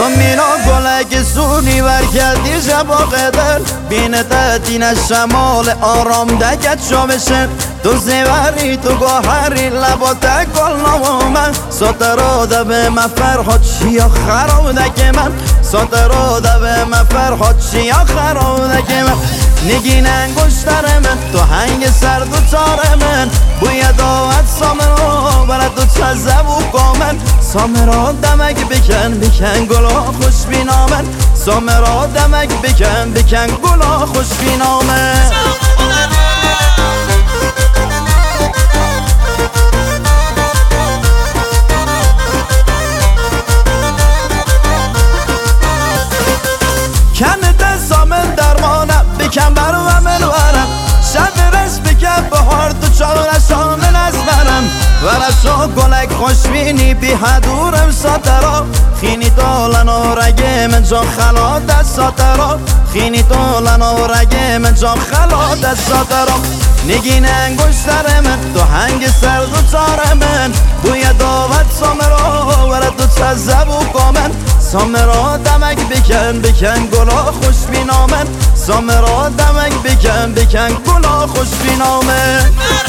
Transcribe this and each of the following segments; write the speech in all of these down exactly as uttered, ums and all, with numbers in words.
تو مینا گلک سونی ورکردی شبا قدر بینت دین شمال آرام دکت شامشن تو زیوری تو گوهری لبات گل نامومن ساترا دبه مفرحات چیا خراب دکه من ساترا دبه مفرحات چیا خراب دکه من نگین انگشتر من تو هنگ سرد و تار من بوی داوت سامرا برد تو چزب و کامن سامرا دمک بکن بکن گلا خوش بینامن سامرا دمک بکن بکن گلا خوش بینامن کنت سامن درمانم بکن بر و من ورم شب رس بکن بهار تو چارشان نزمرم ورشا گلک خوشبینی بی حدورم ساترا خینی تولن و رگه من جا خلا دست ساترا خینی تولن و رگه من جا خلا دست ساترا نگین انگشتر من تو هنگ سرد و تار من بوی داوت سامرا ورد تو چزب و کامن سامرا دمک بکن بکن گلا خوش بینامن سامرا دمک بکن بکن گلا خوش بینامن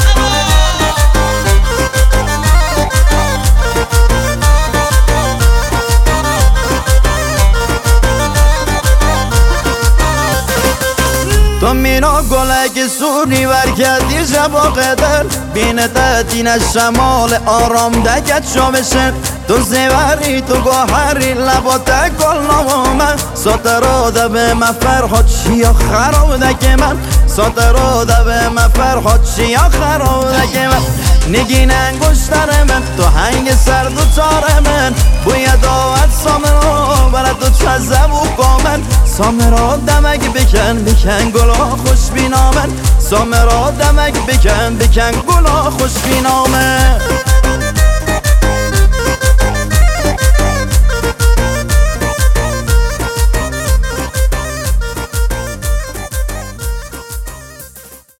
تو مینا گلک سونی ورکردی شبا قدر بینت دین شمال آرام دکت شامشن تو زیوری تو گوهری لبات گل نامومن ساترا دبه مفرحات چیا خراب دکه من ساترا دبه مفرحات چیا خراب دکه من نگین انگشتر من تو هنگ سرد و تار من بوی داوت سامرا برد تو چزب و کامن سامرا دمک بکن بکن گلا خوش بینامن سامرا دمک بکن بکن گلا خوش بینامن